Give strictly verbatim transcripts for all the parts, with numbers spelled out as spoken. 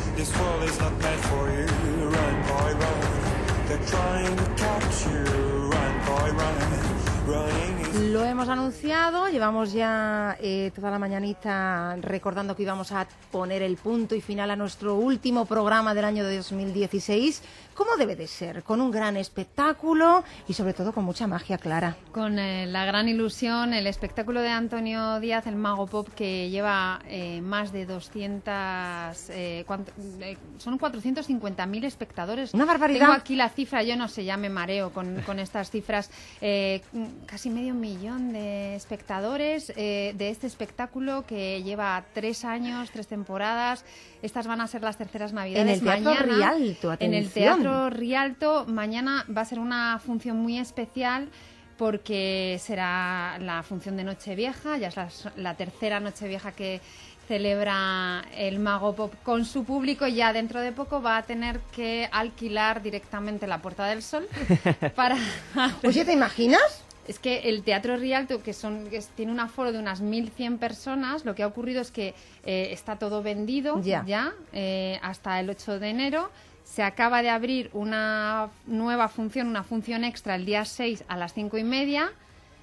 This world is not meant for you. Run, boy, run. They're trying to catch you. Run, boy, run. Running is... Lo hemos anunciado, llevamos ya eh, toda la mañanita recordando que íbamos a poner el punto y final a nuestro último programa del año de dos mil dieciséis, como debe de ser, con un gran espectáculo y sobre todo con mucha magia, Clara. Con eh, la gran ilusión, el espectáculo de Antonio Díaz, el mago pop, que lleva eh, más de doscientos, eh, cuanto, eh, son cuatrocientos cincuenta mil espectadores. Una barbaridad. Tengo aquí la cifra, yo no sé, ya me mareo con, con estas cifras, eh, casi medio millón de espectadores eh, de este espectáculo que lleva tres años, tres temporadas. Estas van a ser las terceras navidades. En el Teatro mañana, Rialto, atención. En el Teatro Rialto, mañana va a ser una función muy especial porque será la función de Nochevieja, ya es la, la tercera Nochevieja que celebra el Mago Pop con su público y ya dentro de poco va a tener que alquilar directamente la Puerta del Sol para... Oye, ¿te imaginas? Es que el Teatro Rialto, que, son, que tiene un aforo de unas mil cien personas, lo que ha ocurrido es que eh, está todo vendido ya, ya eh, hasta el ocho de enero. Se acaba de abrir una nueva función, una función extra el día seis a las cinco y media.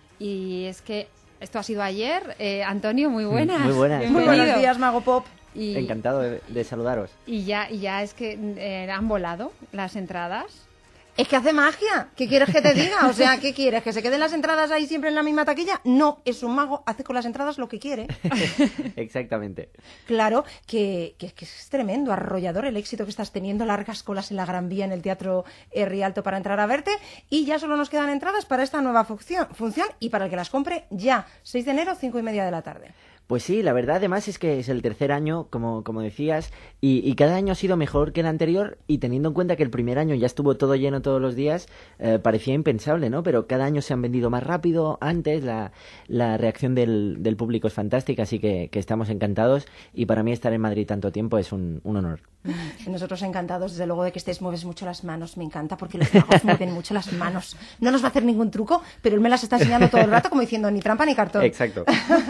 Y es que esto ha sido ayer. Eh, Antonio, muy buenas. Muy buenas. Muy buenos días, Mago Pop. Y, Encantado de, de saludaros. Y ya, y ya es que eh, han volado las entradas. Es que hace magia. ¿Qué quieres que te diga? O sea, ¿qué quieres? ¿Que se queden las entradas ahí siempre en la misma taquilla? No, es un mago, hace con las entradas lo que quiere. Exactamente. Claro, que, que, que es tremendo, arrollador el éxito que estás teniendo, largas colas en la Gran Vía, en el Teatro eh, Rialto para entrar a verte, y ya solo nos quedan entradas para esta nueva función, función y para el que las compre ya, seis de enero, cinco y media de la tarde. Pues sí, la verdad además es que es el tercer año, como, como decías, y, y cada año ha sido mejor que el anterior, y teniendo en cuenta que el primer año ya estuvo todo lleno todos los días, eh, parecía impensable, ¿no? Pero cada año se han vendido más rápido, antes la, la reacción del, del público es fantástica, así que, que estamos encantados, y para mí estar en Madrid tanto tiempo es un, un honor. Nosotros encantados, desde luego, de que estés, mueves mucho las manos, me encanta, porque los magos mueven mucho las manos. No nos va a hacer ningún truco, pero él me las está enseñando todo el rato como diciendo ni trampa ni cartón. Exacto.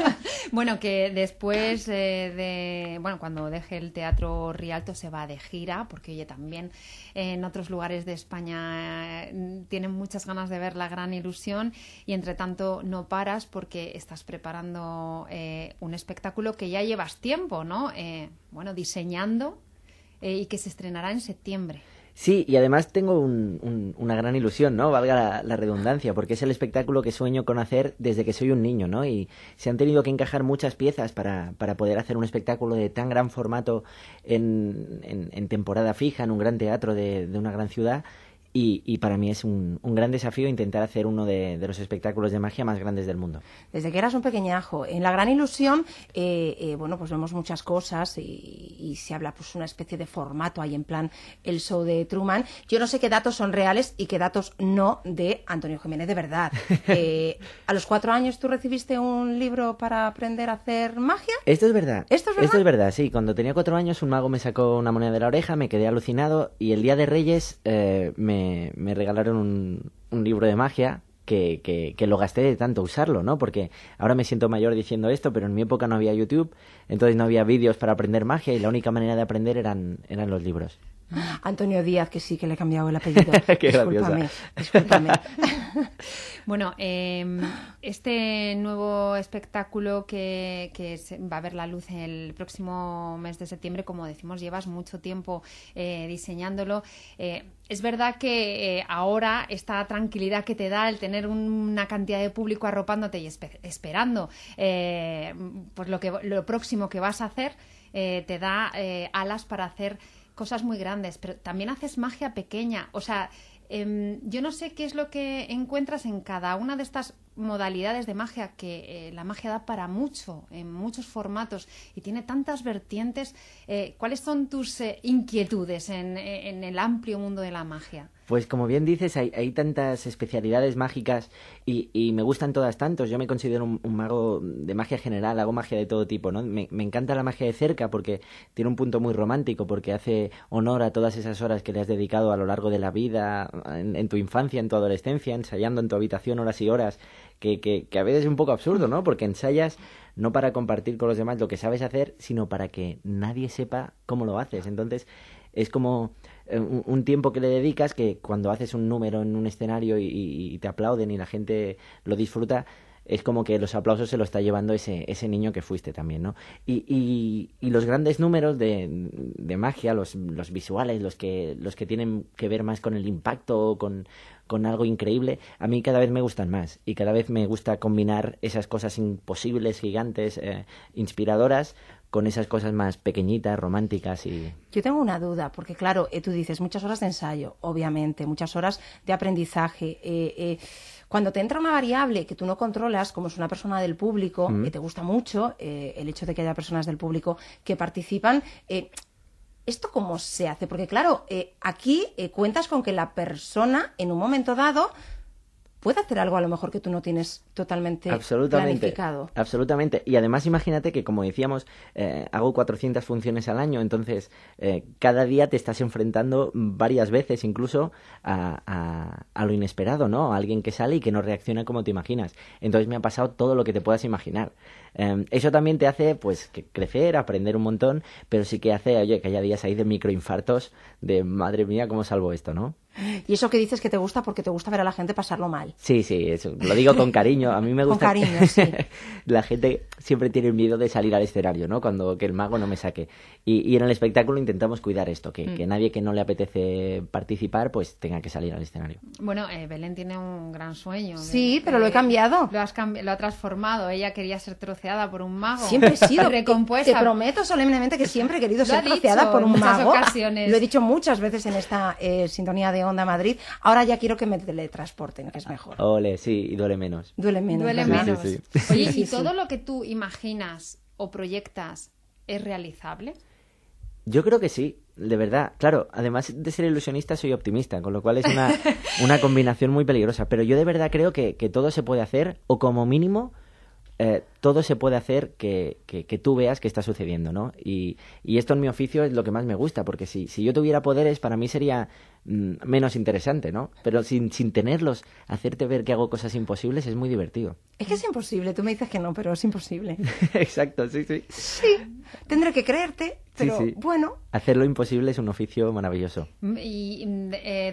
Bueno, que después eh, de, bueno, cuando deje el Teatro Rialto se va de gira, porque oye, también eh, en otros lugares de España eh, tienen muchas ganas de ver La Gran Ilusión, y entre tanto no paras porque estás preparando eh, un espectáculo que ya llevas tiempo, ¿no? Eh, bueno, diseñando eh, y que se estrenará en septiembre. Sí, y además tengo un, un, una gran ilusión, ¿no? Valga la, la redundancia, porque es el espectáculo que sueño con hacer desde que soy un niño, ¿no? Y se han tenido que encajar muchas piezas para, para poder hacer un espectáculo de tan gran formato en, en, en temporada fija, en un gran teatro de, de una gran ciudad. Y, y para mí es un, un gran desafío intentar hacer uno de, de los espectáculos de magia más grandes del mundo. Desde que eras un pequeñajo. En La Gran Ilusión, eh, eh, bueno, pues vemos muchas cosas y, y se habla pues una especie de formato ahí en plan el show de Truman. Yo no sé qué datos son reales y qué datos no de Antonio Jiménez de verdad. Eh, ¿A los cuatro años tú recibiste un libro para aprender a hacer magia? Esto es verdad. ¿Esto es verdad? Esto es verdad, sí. Cuando tenía cuatro años un mago me sacó una moneda de la oreja, me quedé alucinado y el día de Reyes eh, me me regalaron un, un libro de magia que, que, que lo gasté de tanto usarlo, ¿no? Porque ahora me siento mayor diciendo esto, pero en mi época no había YouTube, entonces no había vídeos para aprender magia y la única manera de aprender eran, eran los libros. Antonio Díaz, que sí, que le he cambiado el apellido. Qué discúlpame, graciosa. discúlpame. Bueno, eh, este nuevo espectáculo que, que se, va a ver la luz el próximo mes de septiembre, como decimos, llevas mucho tiempo eh, diseñándolo. Eh, es verdad que eh, ahora esta tranquilidad que te da el tener un, una cantidad de público arropándote y espe- esperando eh, pues lo, que, lo próximo que vas a hacer eh, te da eh, alas para hacer cosas muy grandes, pero también haces magia pequeña. O sea, eh, yo no sé qué es lo que encuentras en cada una de estas modalidades de magia, que eh, la magia da para mucho, en muchos formatos, y tiene tantas vertientes. Eh, ¿Cuáles son tus eh, inquietudes en, en el amplio mundo de la magia? Pues como bien dices, hay, hay tantas especialidades mágicas y, y me gustan todas tantos. Yo me considero un, un mago de magia general, hago magia de todo tipo, ¿no? Me, me encanta la magia de cerca porque tiene un punto muy romántico, porque hace honor a todas esas horas que le has dedicado a lo largo de la vida, en, en tu infancia, en tu adolescencia, ensayando en tu habitación horas y horas, que, que, que a veces es un poco absurdo, ¿no? Porque ensayas no para compartir con los demás lo que sabes hacer, sino para que nadie sepa cómo lo haces. Entonces, es como un, un tiempo que le dedicas que cuando haces un número en un escenario y, y, y te aplauden y la gente lo disfruta, es como que los aplausos se lo está llevando ese, ese niño que fuiste también, ¿no? Y, y, y los grandes números de, de magia, los, los visuales, los que, los que tienen que ver más con el impacto, con, con algo increíble, a mí cada vez me gustan más. Y cada vez me gusta combinar esas cosas imposibles, gigantes, eh, inspiradoras, con esas cosas más pequeñitas, románticas y... Yo tengo una duda, porque claro, eh, tú dices muchas horas de ensayo, obviamente, muchas horas de aprendizaje. Eh, eh, cuando te entra una variable que tú no controlas, como es una persona del público, mm. que te gusta mucho, eh, el hecho de que haya personas del público que participan... Eh, ¿Esto cómo se hace? Porque claro, eh, aquí eh, cuentas con que la persona, en un momento dado... puede hacer algo a lo mejor que tú no tienes totalmente absolutamente, planificado. Absolutamente. Y además imagínate que, como decíamos, eh, hago cuatrocientas funciones al año, entonces eh, cada día te estás enfrentando varias veces incluso a, a, a lo inesperado, ¿no? A alguien que sale y que no reacciona como te imaginas. Entonces me ha pasado todo lo que te puedas imaginar. Eh, eso también te hace, pues, que crecer, aprender un montón, pero sí que hace, oye, que haya días ahí de microinfartos, de madre mía, ¿cómo salvo esto, no? Y eso que dices que te gusta porque te gusta ver a la gente pasarlo mal. Sí, sí, eso, lo digo con cariño. A mí me gusta... Con cariño, sí. La gente siempre tiene miedo de salir al escenario, ¿no? Cuando que el mago no me saque. Y, y en el espectáculo intentamos cuidar esto, que, mm. que nadie que no le apetece participar, pues tenga que salir al escenario. Bueno, eh, Belén tiene un gran sueño. Sí, pero eh, lo he cambiado. Lo, has cambi- lo ha transformado. Ella quería ser troceada por un mago. Siempre he sido. Recompuesta. Te prometo solemnemente que siempre he querido lo ser troceada por un en mago. Ocasiones. Lo he dicho muchas veces en esta eh, sintonía de Onda Madrid. Ahora ya quiero que me teletransporten, que es mejor. Ole, sí, y duele menos. Duele menos. Duele ¿verdad? menos. Sí, sí, sí. Oye, Sí, ¿y sí. todo lo que tú imaginas o proyectas es realizable? Yo creo que sí, de verdad. Claro, además de ser ilusionista, soy optimista, con lo cual es una, una combinación muy peligrosa. Pero yo de verdad creo que, que todo se puede hacer, o como mínimo... Eh, todo se puede hacer que, que, que tú veas que está sucediendo, ¿no? Y, y esto en mi oficio es lo que más me gusta, porque si, si yo tuviera poderes, para mí sería mm, menos interesante, ¿no? Pero sin, sin tenerlos, hacerte ver que hago cosas imposibles es muy divertido. Es que es imposible. Tú me dices que no, pero es imposible. Exacto, sí, sí. Sí, tendré que creerte, pero sí, sí. bueno. Hacer lo imposible es un oficio maravilloso. Y eh,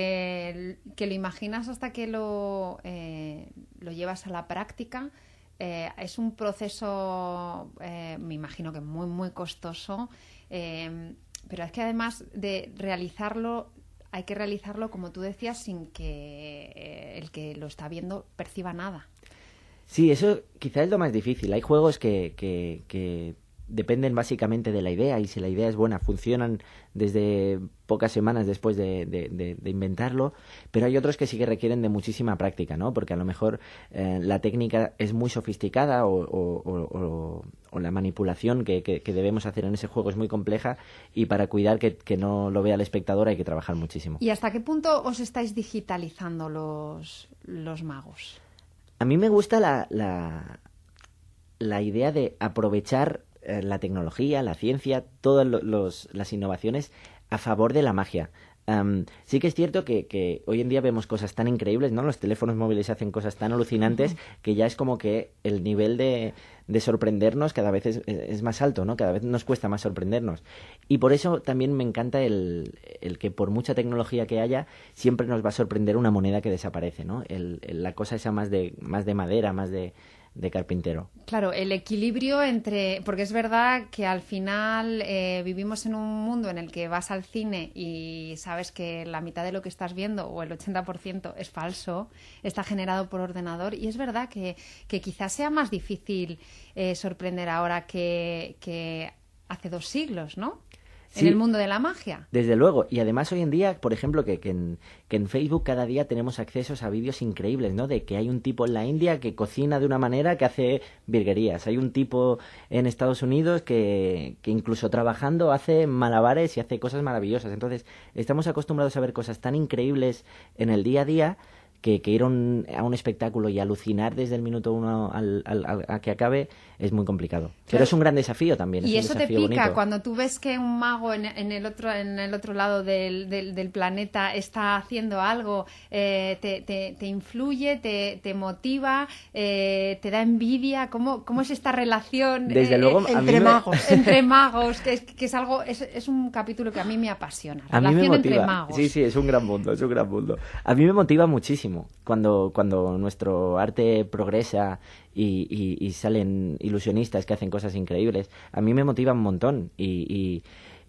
desde que lo imaginas hasta que lo, eh, lo llevas a la práctica... Eh, es un proceso, eh, me imagino que muy, muy costoso, eh, pero es que además de realizarlo, hay que realizarlo, como tú decías, sin que eh, el que lo está viendo perciba nada. Sí, eso quizás es lo más difícil. Hay juegos que, que, que dependen básicamente de la idea, y si la idea es buena, funcionan desde pocas semanas después de, de, de, de inventarlo, pero hay otros que sí que requieren de muchísima práctica, ¿no? Porque a lo mejor eh, la técnica es muy sofisticada o, o, o, o la manipulación que, que, que debemos hacer en ese juego es muy compleja, y para cuidar que, que no lo vea el espectador hay que trabajar muchísimo. ¿Y hasta qué punto os estáis digitalizando los, los magos? A mí me gusta la, la, la idea de aprovechar eh, la tecnología, la ciencia, todas los, las innovaciones a favor de la magia. Um, sí que es cierto que, que hoy en día vemos cosas tan increíbles, ¿no? Los teléfonos móviles hacen cosas tan alucinantes uh-huh. que ya es como que el nivel de, de sorprendernos cada vez es, es más alto, ¿no? Cada vez nos cuesta más sorprendernos. Y por eso también me encanta el, el que por mucha tecnología que haya, siempre nos va a sorprender una moneda que desaparece, ¿no? El, el, la cosa esa más de, más de madera, más de... de carpintero. Claro, el equilibrio entre... Porque es verdad que al final eh, vivimos en un mundo en el que vas al cine y sabes que la mitad de lo que estás viendo, o el ochenta por ciento, es falso, está generado por ordenador, y es verdad que, que quizás sea más difícil eh, sorprender ahora que, que hace dos siglos, ¿no? en Sí. el mundo de la magia. Desde luego, y además hoy en día, por ejemplo, que, que, en, que en Facebook cada día tenemos accesos a vídeos increíbles, ¿no? De que hay un tipo en la India que cocina de una manera que hace virguerías, hay un tipo en Estados Unidos que, que incluso trabajando hace malabares y hace cosas maravillosas. Entonces, estamos acostumbrados a ver cosas tan increíbles en el día a día que, que ir a un, a un espectáculo y alucinar desde el minuto uno al, al, al- a que acabe es muy complicado. Pero es un gran desafío también. Y es eso un te desafío pica bonito. cuando tú ves que un mago en, en el otro en el otro lado del, del, del planeta está haciendo algo, eh, te, te, te influye, te, te motiva, eh, te da envidia. ¿Cómo, cómo es esta relación Desde eh, luego, a mí entre me- magos? entre magos? Que es, que es algo es, es un capítulo que a mí me apasiona. A mí me Relación entre motiva. magos. Sí, sí, es un gran mundo, es un gran mundo. A mí me motiva muchísimo cuando, cuando nuestro arte progresa y, y- y salen ilusionistas que hacen cosas increíbles. A mí me motiva un montón y, y-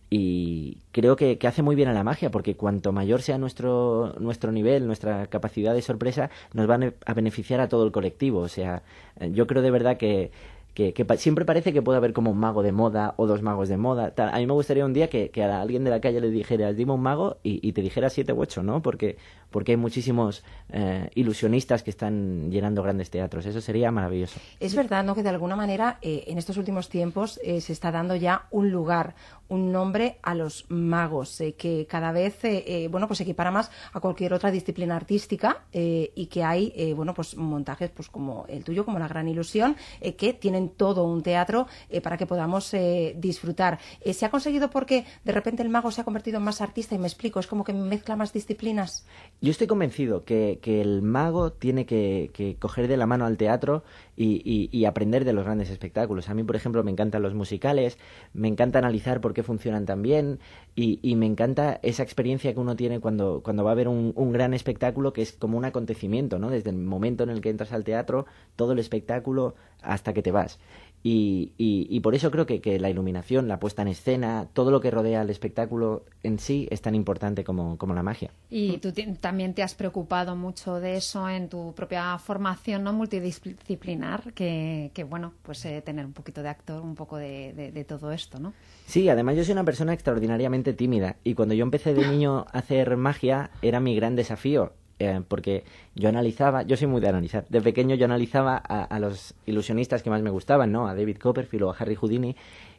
y creo que, que hace muy bien a la magia, porque cuanto mayor sea nuestro, nuestro nivel, nuestra capacidad de sorpresa, nos van a a beneficiar a todo el colectivo. O sea, eh, yo creo de verdad que que, que pa- siempre parece que puede haber como un mago de moda o dos magos de moda. Tal. A mí me gustaría un día que, que a alguien de la calle le dijeras, dime un mago, y, y te dijera siete u ocho, ¿no? Porque, porque hay muchísimos eh, ilusionistas que están llenando grandes teatros. Eso sería maravilloso. Es verdad, ¿no?, que de alguna manera eh, en estos últimos tiempos eh, se está dando ya un lugar, un nombre a los magos, eh, que cada vez eh, eh, bueno, pues se equipara más a cualquier otra disciplina artística, eh, y que hay eh, bueno, pues montajes pues como el tuyo, como La Gran Ilusión, eh, que tienen todo un teatro eh, para que podamos eh, disfrutar. Eh, ¿Se ha conseguido porque de repente el mago se ha convertido en más artista? Y me explico, es como que mezcla más disciplinas. Yo estoy convencido que, que el mago tiene que, que coger de la mano al teatro y, y- y aprender de los grandes espectáculos. A mí, por ejemplo, me encantan los musicales, me encanta analizar por qué funcionan tan bien y, y me encanta esa experiencia que uno tiene cuando, cuando va a ver un, un gran espectáculo, que es como un acontecimiento, ¿no? Desde el momento en el que entras al teatro, todo el espectáculo hasta que te vas. Y, y, y por eso creo que, que la iluminación, la puesta en escena, todo lo que rodea al espectáculo en sí es tan importante como, como la magia. Y tú ti- también te has preocupado mucho de eso en tu propia formación, ¿no?, multidisciplinar, que, que bueno, pues eh, tener un poquito de actor, un poco de, de- de todo esto, ¿no? Sí, además yo soy una persona extraordinariamente tímida y cuando yo empecé de niño a hacer magia era mi gran desafío, eh, porque yo analizaba, yo soy muy de analizar, de pequeño yo analizaba a, a los ilusionistas que más me gustaban, ¿no? A David Copperfield o a Harry Houdini,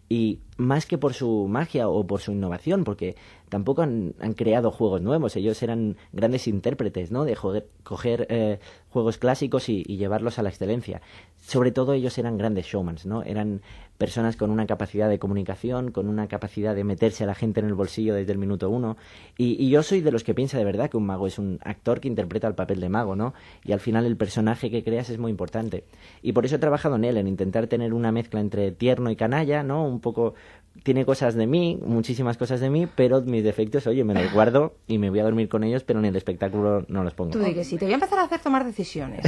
y más que por su magia o por su innovación, porque tampoco han, han creado juegos nuevos, ellos eran grandes intérpretes, ¿no? De joder- coger eh, juegos clásicos y, y llevarlos a la excelencia. Sobre todo ellos eran grandes showmans, ¿no? Eran personas con una capacidad de comunicación, con una capacidad de meterse a la gente en el bolsillo desde el minuto uno. Y, y yo soy de los que piensa de verdad que un mago es un actor que interpreta el papel de mago, ¿no? Y al final el personaje que creas es muy importante. Y por eso he trabajado en él, en intentar tener una mezcla entre tierno y canalla, ¿no? Un poco... Tiene cosas de mí, muchísimas cosas de mí, pero mis defectos, oye, me los guardo y me voy a dormir con ellos, pero en el espectáculo no los pongo. Tú di que sí, te voy a empezar a hacer tomar decisiones.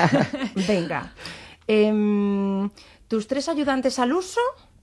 Venga. Em, ¿Tus tres ayudantes al uso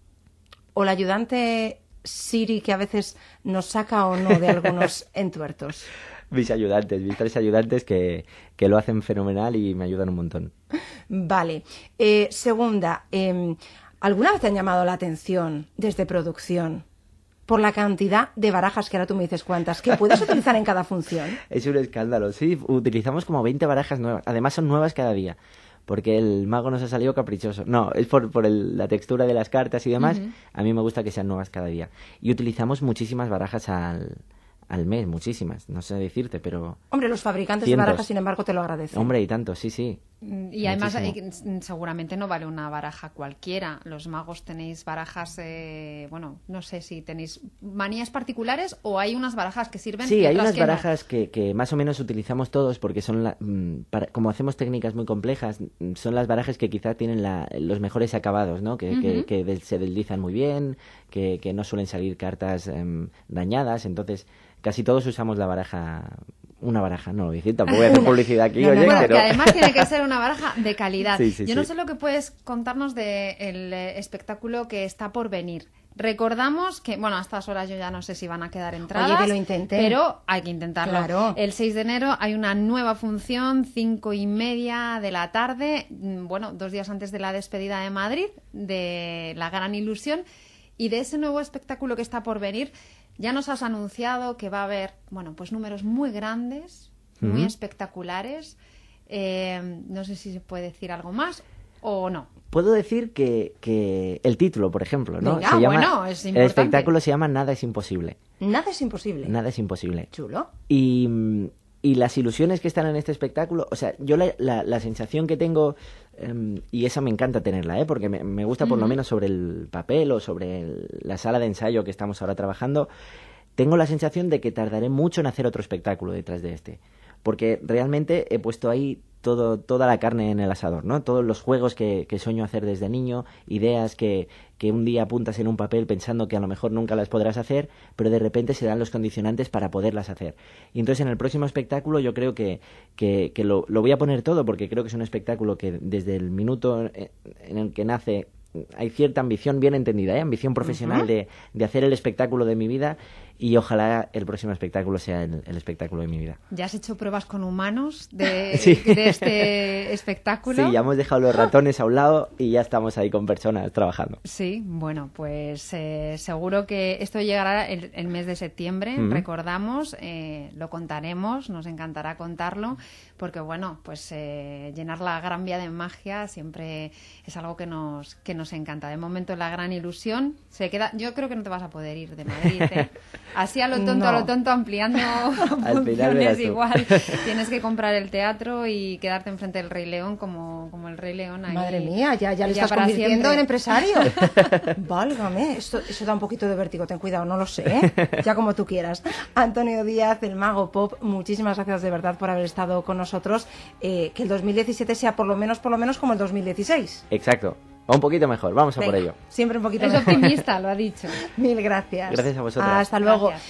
o la ayudante Siri que a veces nos saca o no de algunos entuertos? Mis ayudantes, mis tres ayudantes que, que lo hacen fenomenal y me ayudan un montón. Vale. Eh, segunda, em, ¿alguna vez te han llamado la atención desde producción por la cantidad de barajas, que ahora tú me dices cuántas, que puedes utilizar en cada función? Es un escándalo, sí, utilizamos como veinte barajas nuevas, además son nuevas cada día, porque el mago nos ha salido caprichoso. No, es por, por el- la textura de las cartas y demás, a mí me gusta que sean nuevas cada día. Y utilizamos muchísimas barajas al, al mes, muchísimas, no sé decirte, pero... Hombre, los fabricantes Cientos. de barajas, sin embargo, te lo agradecen. Hombre, y tanto, sí, sí. Y además Muchísimo. eh, seguramente no vale una baraja cualquiera. Los magos tenéis barajas, eh, bueno, no sé si tenéis manías particulares o hay unas barajas que sirven y Sí, hay otras unas que no. barajas que, que más o menos utilizamos todos porque son, la- mm, para- como hacemos técnicas muy complejas, mm, son las barajas que quizá tienen la- los mejores acabados, ¿no? Que, que- que del- se deslizan muy bien, que, que no suelen salir cartas em, dañadas, entonces casi todos usamos la baraja, una baraja, no lo voy a decir, tampoco voy a hacer publicidad aquí, No, no, oye, Bueno, pero... que además tiene que ser una baraja de calidad. Sí, sí, Yo no sí. sé lo que puedes contarnos del espectáculo que está por venir. Recordamos que, bueno, a estas horas yo ya no sé si van a quedar entradas. Oye, que lo intenté. Pero hay que intentarlo. Claro. El seis de enero hay una nueva función, cinco y media de la tarde, mm, bueno, dos días antes de la despedida de Madrid, de La Gran Ilusión. Y de ese nuevo espectáculo que está por venir, ya nos has anunciado que va a haber, bueno, pues números muy grandes, muy Ujú. espectaculares. Eh, no sé si se puede decir algo más o no. Puedo decir que, que el título, por ejemplo, ¿no? Venga, se llama, bueno, es el importante. espectáculo se llama Nada es imposible. Nada es imposible. Nada es imposible. Chulo. Y, mm, y las ilusiones que están en este espectáculo, o sea, yo la, la, la sensación que tengo, em, y esa me encanta tenerla, ¿eh? Porque me, me gusta por lo menos sobre el papel o sobre el- la sala de ensayo que estamos ahora trabajando, tengo la sensación de que tardaré mucho en hacer otro espectáculo detrás de este. Porque realmente he puesto ahí todo, toda la carne en el asador, ¿no? Todos los juegos que, que sueño hacer desde niño, ideas que, que un día apuntas en un papel pensando que a lo mejor nunca las podrás hacer, pero de repente se dan los condicionantes para poderlas hacer. Y entonces en el próximo espectáculo yo creo que, que, que lo, lo voy a poner todo, porque creo que es un espectáculo que desde el minuto en el que nace hay cierta ambición bien entendida, ¿eh? Ambición profesional de, de hacer el espectáculo de mi vida, y ojalá el próximo espectáculo sea el, el espectáculo de mi vida. ¿Ya has hecho pruebas con humanos de, Sí. de este espectáculo? Sí, ya hemos dejado los ratones a un lado y ya estamos ahí con personas trabajando. Sí, bueno, pues eh, seguro que esto llegará el, el mes de septiembre, Ujú. recordamos, eh, lo contaremos, nos encantará contarlo, porque bueno, pues eh, llenar la Gran Vía de magia siempre es algo que nos, que nos encanta. De momento la gran ilusión se queda, yo creo que no te vas a poder ir de Madrid, ¿eh? Así a lo tonto, a No. lo tonto, ampliando Al final verás funciones tú. igual. Tienes que comprar el teatro y quedarte enfrente del Rey León como, como el Rey León ahí. Madre mía, ya, ya le ya estás para convirtiendo siempre. en empresario. Válgame, esto, eso da un poquito de vértigo, ten cuidado, no lo sé, ¿eh? Ya como tú quieras. Antonio Díaz, el Mago Pop, muchísimas gracias de verdad por haber estado con nosotros. Eh, que el dos mil diecisiete sea por lo menos, por lo menos como el dos mil dieciséis. Exacto. O un poquito mejor, vamos a por Venga, ello. siempre un poquito Es mejor. optimista, lo ha dicho. Mil gracias. Gracias a vosotras. Hasta luego. Gracias.